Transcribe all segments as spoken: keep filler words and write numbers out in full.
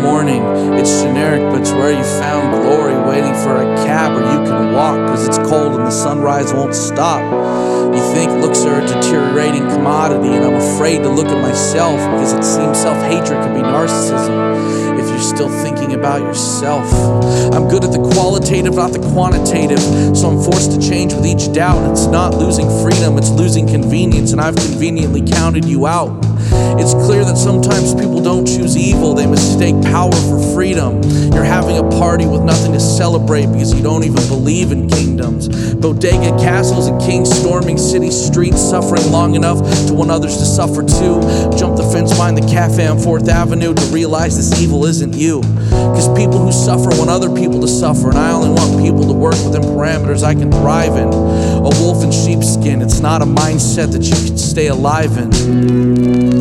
morning. It's generic, but it's where you found glory, waiting for a cab where you can walk, cause it's cold and the sunrise won't stop. You think looks are a deteriorating commodity, and I'm afraid to look at myself because it seems self-hatred can be narcissism if you're still thinking about yourself. I'm good at the qualitative, not the quantitative, so I'm forced to change with each doubt. It's not losing freedom, it's losing convenience, and I've conveniently counted you out. It's clear that sometimes people don't choose evil, they mistake power for freedom. You're having a party with nothing to celebrate because you don't even believe in kingdoms. Bodega castles and kings storming city streets, suffering long enough to want others to suffer too. Jump the fence behind the cafe on fourth avenue to realize this evil isn't you. Cause people who suffer want other people to suffer, and I only want people to work within parameters I can thrive in. A wolf in sheepskin, it's not a mindset that you can stay alive in.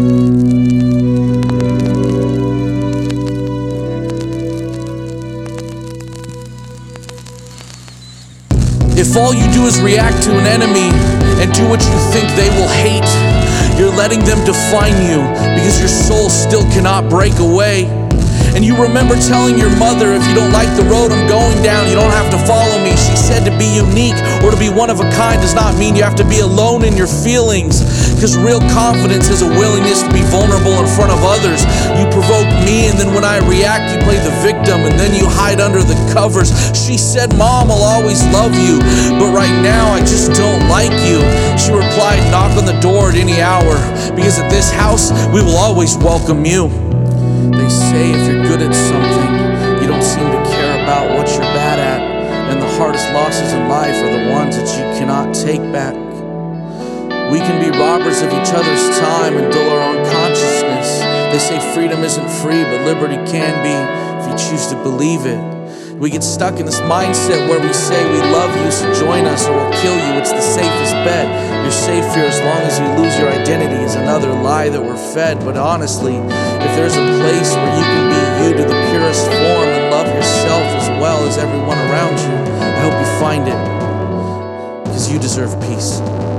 If all you do is react to an enemy and do what you think they will hate, you're letting them define you because your soul still cannot break away. And you remember telling your mother, if you don't like the road I'm going down, you don't have to follow me. She said to be unique or to be one of a kind does not mean you have to be alone in your feelings. Cause real confidence is a willingness to be vulnerable in front of others. You provoke me, and then when I react, you play the victim, and then you hide under the covers. She said, Mom, I'll always love you, but right now I just don't like you. She replied, knock on the door at any hour, because at this house, we will always welcome you. They say if you're good at something, you don't seem to care about what you're bad at, and the hardest losses in life are the ones that you cannot take back. We can be robbers of each other's time and dull our own consciousness. They say freedom isn't free, but liberty can be if you choose to believe it. We get stuck in this mindset where we say we love you, so join us or we'll kill you. It's the safest bet. You're safe here as long as you lose your identity is another lie that we're fed. But honestly, if there's a place where you can be you to the purest form and love yourself as well as everyone around you, I hope you find it, because you deserve peace.